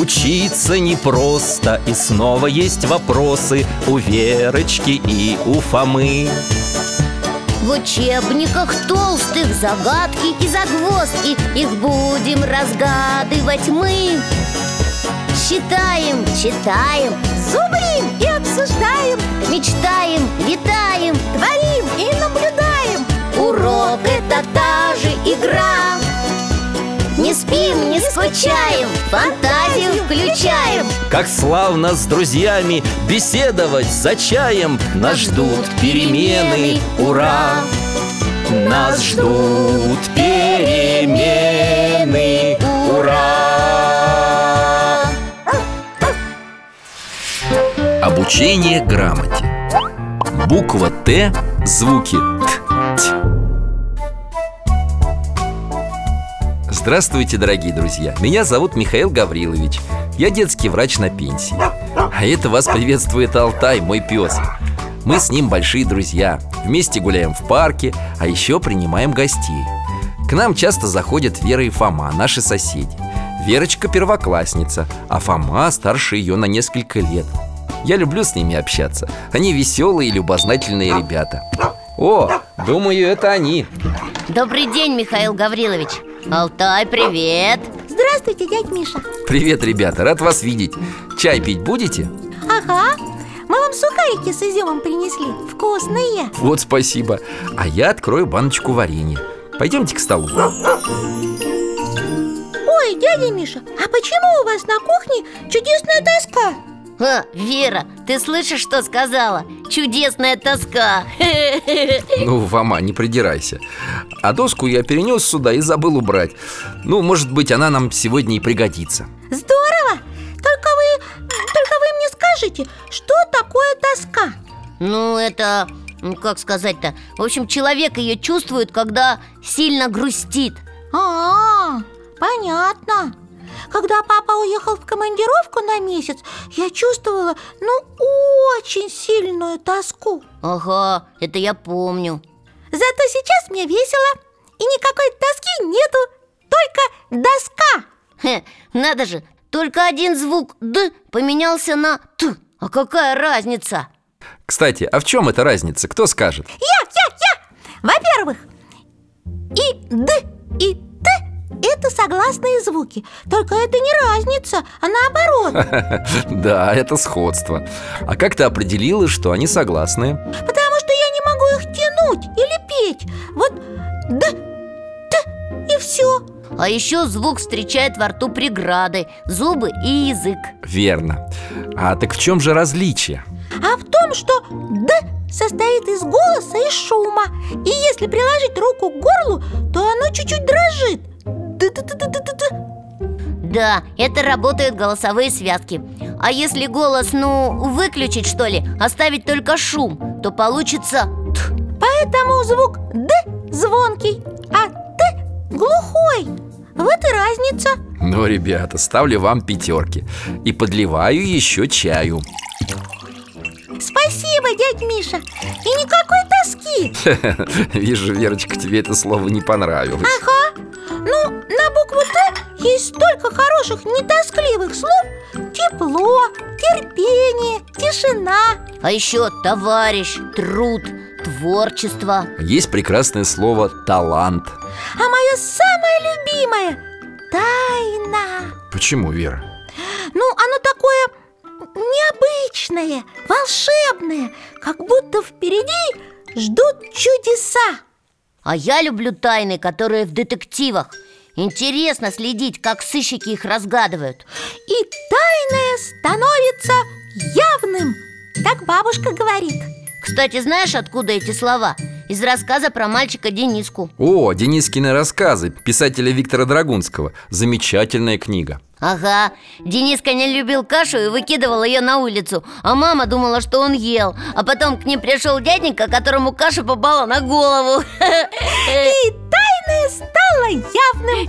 Учиться непросто, и снова есть вопросы у Верочки и у Фомы. В учебниках толстых загадки и загвоздки, их будем разгадывать мы. Считаем, читаем, зубрим и обсуждаем, мечтаем, летаем, творим и наблюдаем. Урок — это та же игра. Не спим, не скучаем, фантазию включаем. Как славно с друзьями беседовать за чаем. Нас ждут перемены, ура! Нас ждут перемены, ура! Обучение грамоте. Буква Т, звуки Т, Т. Здравствуйте, дорогие друзья! Меня зовут Михаил Гаврилович. Я детский врач на пенсии. А это вас приветствует Алтай, мой пес. Мы с ним большие друзья. Вместе гуляем в парке, а еще принимаем гостей. К нам часто заходят Вера и Фома, наши соседи. Верочка первоклассница, а Фома старше ее на несколько лет. Я люблю с ними общаться. Они веселые и любознательные ребята. О, думаю, это они. Добрый день, Михаил Гаврилович. Алтай, привет. Здравствуйте, дядь Миша. Привет, ребята, рад вас видеть. Чай пить будете? Ага, мы вам сухарики с изюмом принесли. Вкусные. Вот спасибо. А я открою баночку варенья. Пойдемте к столу. Ой, дядя Миша, а почему у вас на кухне чудесная доска? Вера, ты слышишь, что сказала? Чудесная тоска. Ну, Фома, не придирайся. А доску я перенес сюда и забыл убрать. Ну, может быть, она нам сегодня и пригодится. Здорово! Только вы мне скажите, что такое тоска? Ну, это, как сказать-то? В общем, человек ее чувствует, когда сильно грустит. Понятно. Когда папа уехал в командировку на месяц, я чувствовала, очень сильную тоску. Ага, это я помню. Зато сейчас мне весело, и никакой тоски нету, только доска. Надо же, только один звук «д» поменялся на «т». А какая разница? Кстати, а в чем эта разница? Кто скажет? Я! Во-первых, и «д», и «т» – это согласные звуки. Только это не разница, а наоборот. Да, это сходство. А как ты определила, что они согласные? Потому что я не могу их тянуть или петь. Вот «д», «т» и все. А еще звук встречает во рту преграды, зубы и язык. Верно. А так в чем же различие? А в том, что «д» состоит из голоса и шума. И если приложить руку к горлу, то оно чуть-чуть дрожит. Да, это работают голосовые связки. А если голос, выключить, что ли, оставить только шум, то получится «т». Поэтому звук «д» звонкий, а «т» глухой. Вот и разница. Ну, ребята, ставлю вам 5 и подливаю еще чаю. Спасибо, дядь Миша. И никакой тоски. Вижу, Верочка, тебе это слово не понравилось. Ага. На букву «Т» есть столько хороших нетоскливых слов. Тепло, терпение, тишина. А еще товарищ, труд, творчество. Есть прекрасное слово «талант». А мое самое любимое – тайна. Почему, Вера? Оно такое необычное, волшебное, как будто впереди ждут чудеса. А я люблю тайны, которые в детективах. Интересно следить, как сыщики их разгадывают. И тайное становится явным, так бабушка говорит. Кстати, знаешь, откуда эти слова? Из рассказа про мальчика Дениску. О, Денискины рассказы писателя Виктора Драгунского. Замечательная книга. Ага, Дениска не любил кашу и выкидывал ее на улицу. А мама думала, что он ел. А потом к ним пришел дяденька, которому каша попала на голову. И тайное стало явным.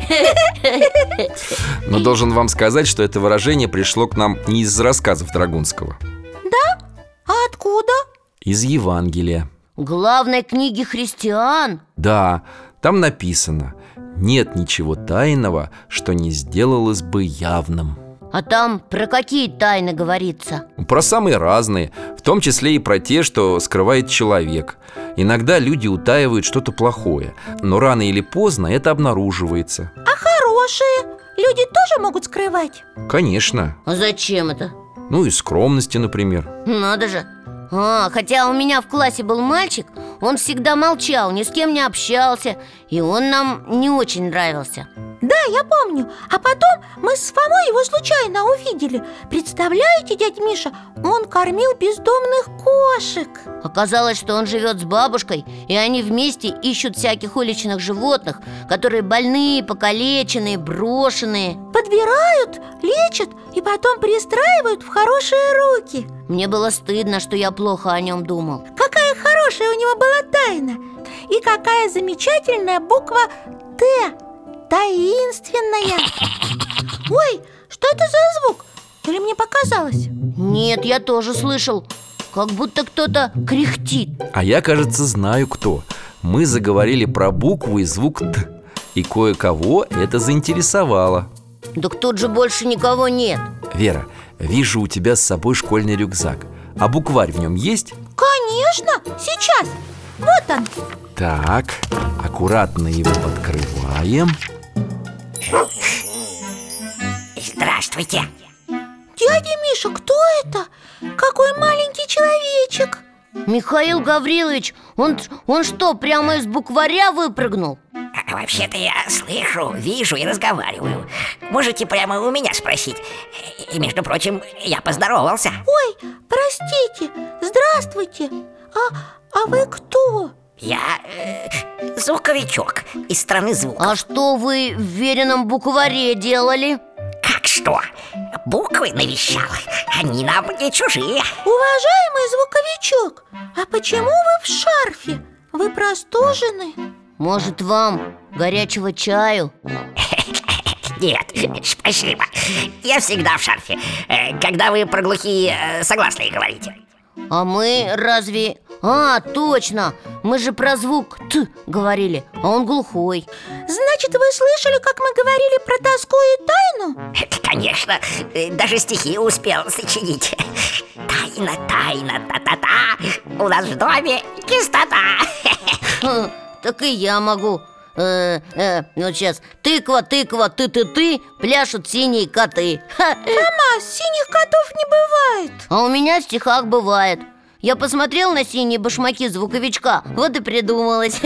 Но должен вам сказать, что это выражение пришло к нам не из рассказов Драгунского. Да? А откуда? Из Евангелия. Главной книги христиан. Да, там написано: нет ничего тайного, что не сделалось бы явным. А там про какие тайны говорится? Про самые разные, в том числе и про те, что скрывает человек. Иногда люди утаивают что-то плохое, но рано или поздно это обнаруживается. А хорошие люди тоже могут скрывать? Конечно. А зачем это? Ну и скромности, например. Надо же. Хотя у меня в классе был мальчик, он всегда молчал, ни с кем не общался, и он нам не очень нравился. Да, я помню. А потом мы с Фомой его случайно увидели. Представляете, дядя Миша, он кормил бездомных кошек. Оказалось, что он живет с бабушкой, и они вместе ищут всяких уличных животных, которые больные, покалеченные, брошенные. Подбирают, лечат и потом пристраивают в хорошие руки. Мне было стыдно, что я плохо о нем думал. Какая хорошая у него была тайна. И какая замечательная буква «Т». Таинственная. Ой, что это за звук? Или мне показалось? Нет, я тоже слышал. Как будто кто-то кряхтит. А я, кажется, знаю кто. Мы заговорили про букву и звук «Т», и кое-кого это заинтересовало. Так тут же больше никого нет. Вера, вижу у тебя с собой школьный рюкзак. А букварь в нем есть? Конечно, сейчас. Вот он. Так, аккуратно его открываем. Здравствуйте. Дядя Миша, кто это? Какой маленький человечек. Михаил Гаврилович, он что, прямо из букваря выпрыгнул? Вообще-то я слышу, вижу и разговариваю. Можете прямо у меня спросить. И, между прочим, я поздоровался. Ой, простите, здравствуйте. А вы кто? Я звуковичок из страны звуков. А что вы в веренном букваре делали? Как что? Буквы навещал. Они нам не чужие. Уважаемый звуковичок, а почему вы в шарфе? Вы простужены? Может, вам горячего чаю? Нет, спасибо. Я всегда в шарфе, когда вы про глухие согласные говорите. А мы разве... точно! Мы же про звук «т» говорили, а он глухой. Значит, вы слышали, как мы говорили про тоску и тайну? Конечно, даже стихи успел сочинить. Тайна, тайна, та-та-та, у нас в доме чистота. Так и я могу. Вот сейчас. Тыква, тыква, ты-ты-ты, пляшут синие коты. Мама, синих котов не бывает. А у меня в стихах бывает. Я посмотрел на синие башмаки звуковичка, вот и придумалось.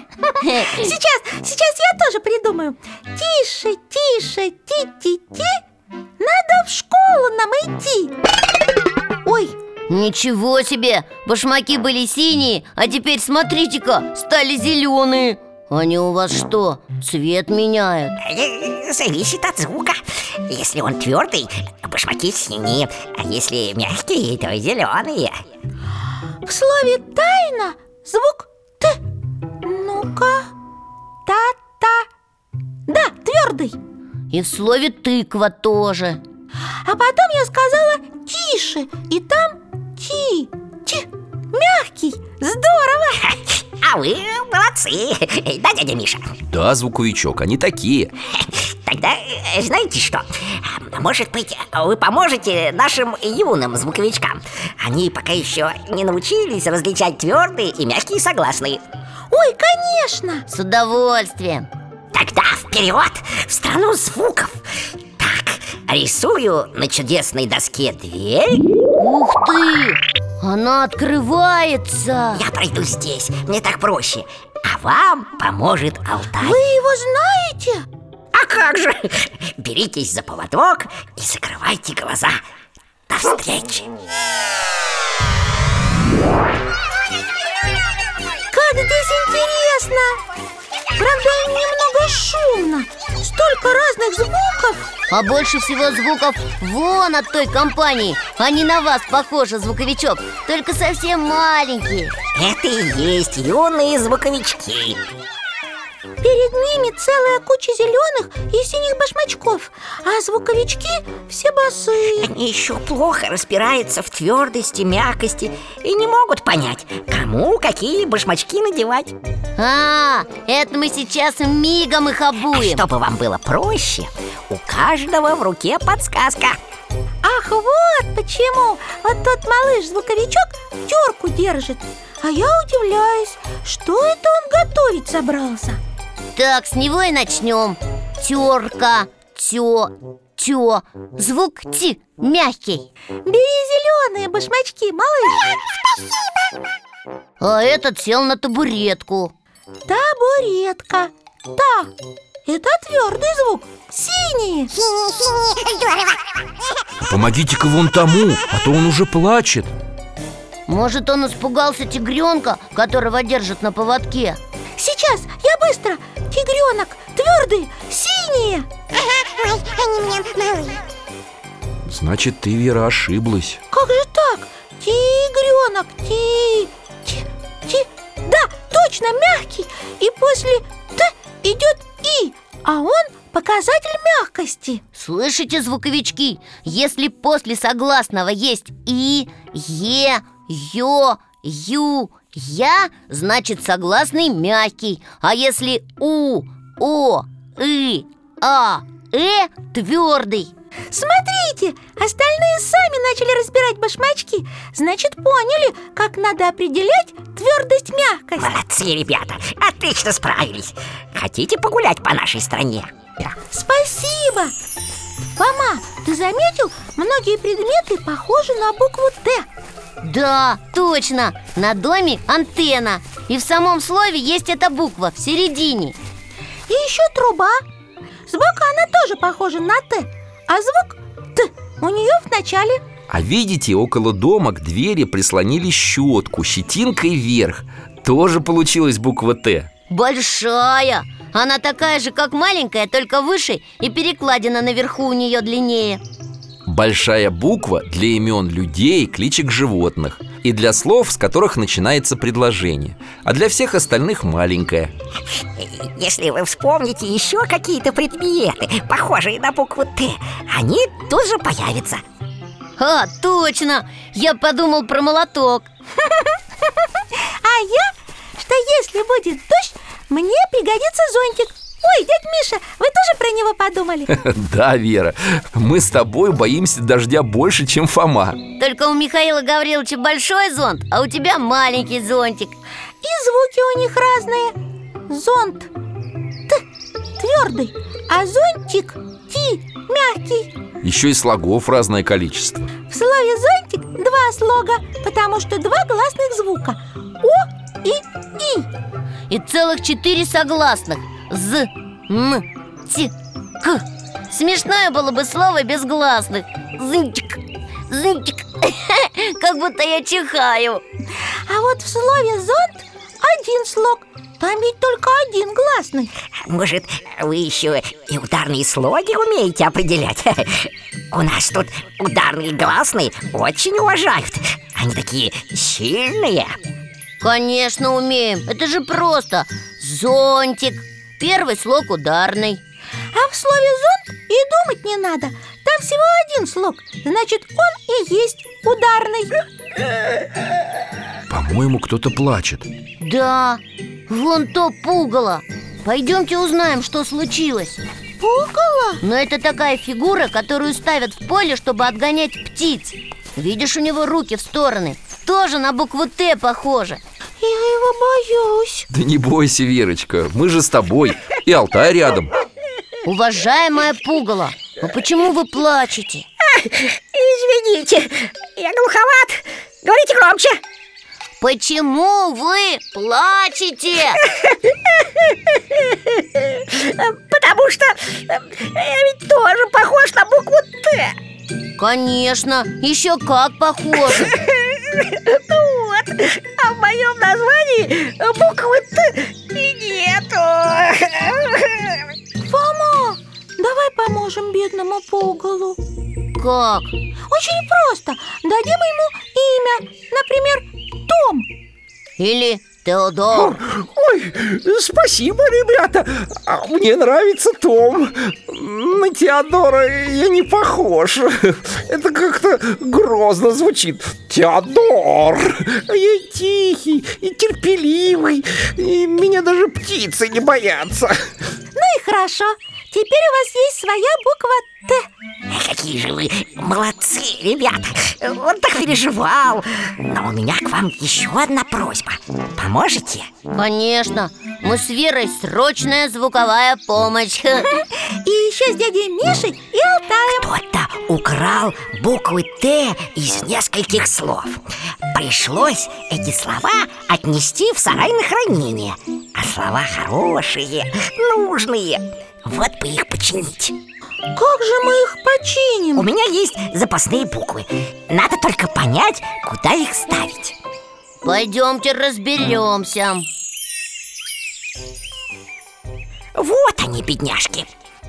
Сейчас я тоже придумаю. Тише, тише, ти-ти-ти, надо в школу нам идти. Ой, ничего себе! Башмаки были синие, а теперь, смотрите-ка, стали зеленые. Они у вас что, цвет меняют? Зависит от звука. Если он твердый, башмаки синие, а если мягкие, то зеленые. В слове «тайна» звук «т». Ну-ка, та-та. Да, твердый. И в слове «тыква» тоже. А потом я сказала «тише», и там «ти». Ти. Мягкий. Здорово. А вы молодцы, да, дядя Миша? Да, звуковичок, они такие. Тогда знаете что? Может быть, вы поможете нашим юным звуковичкам? Они пока еще не научились различать твердые и мягкие согласные. Ой, конечно. С удовольствием. Тогда вперед, в страну звуков. Так, рисую на чудесной доске дверь. Ух ты! Она открывается. Я пройду здесь, мне так проще. А вам поможет Алтай. Вы его знаете? А как же? Беритесь за поводок и закрывайте глаза. До встречи. Как здесь интересно. Правда, немного шумно. Столько разных звуков. А больше всего звуков вон от той компании. Они на вас похожи, звуковичок, только совсем маленькие. Это и есть юные звуковички. Перед ними целая куча зеленых и синих башмачков, а звуковички все босые. Они еще плохо разбираются в твердости, мягкости и не могут понять, кому какие башмачки надевать. Это мы сейчас мигом их обуем. Чтобы вам было проще, у каждого в руке подсказка. Ах, вот почему. Вот тот малыш-звуковичок терку держит. А я удивляюсь, что это он готовить собрался? Так, с него и начнем. Терка, тё. Звук ти, мягкий. Бери зеленые башмачки, малыш. А этот сел на табуретку. Табуретка. Да, это твердый звук. Синие. Здорово. Помогите-ка вон тому, а то он уже плачет. Может, он испугался тигренка, которого держат на поводке? Сейчас, я быстро. Тигренок, твердые, синие. Ой, они мне малые. Значит, ты, Вера, ошиблась. Как же так? Тигренок, да, точно, мягкий. И после Т идет И, а он показатель мягкости. Слышите, звуковички? Если после согласного есть И, Е, Ё, Ю, Я, значит согласный мягкий. А если У, О, И, А, твердый. Смотрите, остальные сами начали разбирать башмачки. Значит, поняли, как надо определять твердость, мягкость. Молодцы, ребята, отлично справились. Хотите погулять по нашей стране? Спасибо. Фома, ты заметил, многие предметы похожи на букву Т. Да, точно, на доме антенна. И в самом слове есть эта буква в середине. И еще труба. Сбоку она тоже похожа на Т, а звук Т у нее в начале. А видите, около дома к двери прислонили щетку, щетинкой вверх. Тоже получилась буква Т. Большая. Она такая же, как маленькая, только выше, и перекладина наверху у нее длиннее. Большая буква для имен людей, кличек животных и для слов, с которых начинается предложение. А для всех остальных маленькая. Если вы вспомните еще какие-то предметы, похожие на букву Т, они тут же появятся. А, точно! Я подумал про молоток. А я, что если будет дождь, мне пригодится зонтик. Ой, дядь Миша, вы тоже про него подумали? Да, Вера, мы с тобой боимся дождя больше, чем Фома. Только у Михаила Гавриловича большой зонт, а у тебя маленький зонтик. И звуки у них разные. Зонт Т твердый, а зонтик Ти мягкий. Еще и слогов разное количество. В слове зонтик два слога, потому что два гласных звука О и И. И целых 4 согласных: З, М, Т, К. Смешное было бы слово без гласных. Зынтик, зынтик. Как будто я чихаю. А вот в слове зонт один слог. Там ведь только один гласный. Может, вы еще и ударные слоги умеете определять? У нас тут ударные гласные очень уважают. Они такие сильные. Конечно, умеем. Это же просто. Зонтик. Первый слог ударный. А в слове зонт и думать не надо. Там всего один слог. Значит, он и есть ударный. По-моему, кто-то плачет. Да, вон то пугало. Пойдемте узнаем, что случилось. Пугало? Но это такая фигура, которую ставят в поле, чтобы отгонять птиц. Видишь, у него руки в стороны. Тоже на букву Т похоже. Я его боюсь. Да не бойся, Верочка, мы же с тобой. И Алтай рядом. Уважаемая пугало, а почему вы плачете? Извините, я глуховат. Говорите громче. Почему вы плачете? Потому что я ведь тоже похож на букву Т. Конечно, еще как похоже. Вот, а в моем названии буквы Т и нету. Фома, давай поможем бедному пугалу. Как? Очень просто. Дадим ему имя. Например, Том. Или Теодор. Ой, спасибо, ребята. Мне нравится Том. На Теодора я не похож. Это как-то грозно звучит. Теодор. Я тихий и терпеливый. И меня даже птицы не боятся. Ну и хорошо. теперь у вас есть своя буква Т. Какие же вы молодцы, ребята. Он так переживал. Но у меня к вам еще одна просьба. Поможете? Конечно, мы с Верой срочная звуковая помощь. И еще с дядей Мишей и Алтаем. Кто-то украл буквы Т из нескольких слов. Пришлось эти слова отнести в сарай на хранение. А слова хорошие, нужные. Вот бы их починить. Как же мы их починим? У меня есть запасные буквы. Надо только понять, куда их ставить. Пойдемте разберемся. Вот они, бедняжки.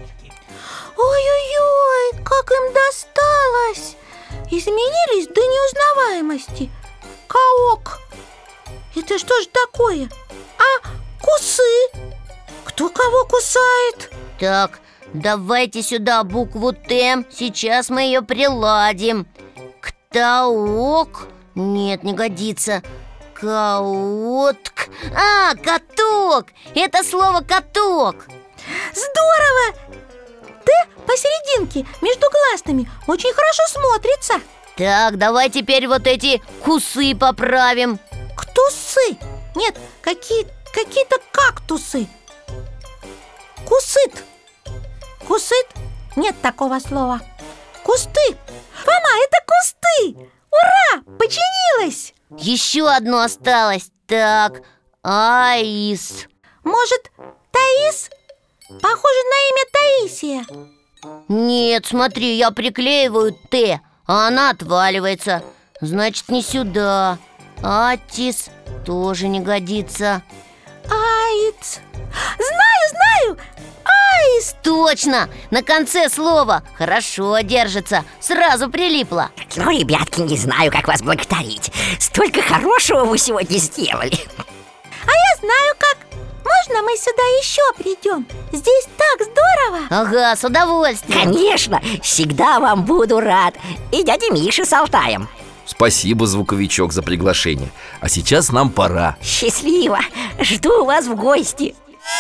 Ой-ой-ой, как им досталось! Изменились до неузнаваемости. Каок. Это что ж такое? А кусы? Кто кого кусает? Так, давайте сюда букву Т. Сейчас мы ее приладим. Ктаок? Нет, не годится. Каотк. А, каток! Это слово каток. Здорово! Т посерединке, между гласными, очень хорошо смотрится. Так, давай теперь вот эти кусы поправим. Ктусы. Нет, какие-то кактусы. Кусыт. Кусыт? Нет такого слова. Кусты. Фома, это кусты. Ура, починилось. Еще одно осталось. Так, Аис. Может, Таис? Похоже на имя Таисия. Нет, смотри, я приклеиваю Т, а она отваливается. Значит, не сюда. Атис тоже не годится. Аиц. Знаю. Аист. Точно! На конце слова хорошо держится. Сразу прилипло. Ну, ребятки, не знаю, как вас благодарить. Столько хорошего вы сегодня сделали. А я знаю как. Можно мы сюда еще придем? Здесь так здорово. Ага, с удовольствием. Конечно, всегда вам буду рад. И дядя Миша с Алтаем. Спасибо, звуковичок, за приглашение. А сейчас нам пора. Счастливо. Жду вас в гости.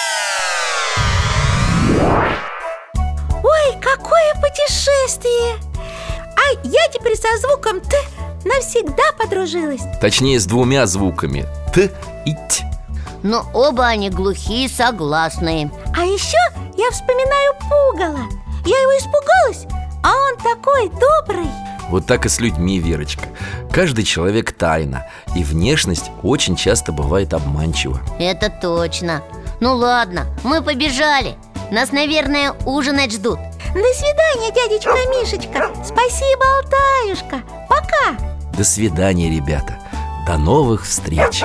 Ой, какое путешествие! А я теперь со звуком Т навсегда подружилась. Точнее, с двумя звуками Т и Т. Но оба они глухие, согласные. А еще я вспоминаю пугало. Я его испугалась, а он такой добрый. Вот так и с людьми, Верочка. Каждый человек тайна, и внешность очень часто бывает обманчива. Это точно. Ну ладно, мы побежали. Нас, наверное, ужинать ждут. До свидания, дядечка Мишечка. Спасибо, Алтаюшка. Пока. До свидания, ребята. До новых встреч.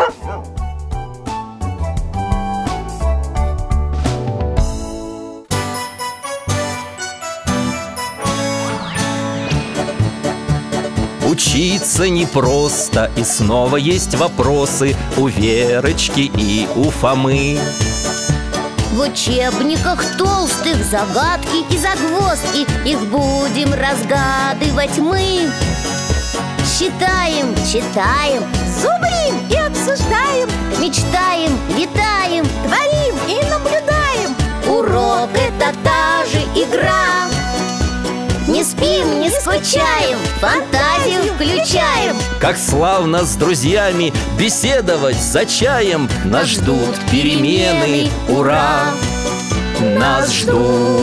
Учиться непросто, и снова есть вопросы у Верочки и у Фомы. В учебниках толстых загадки и загвоздки. Их будем разгадывать мы. Считаем, читаем, Зубрим и обсуждаем, мечтаем, летаем, творим и наблюдаем. урок — это та же игра. Не спим, не скучаем, фантазию включаем. Как славно с друзьями беседовать за чаем. Нас ждут перемены, ура! Нас ждут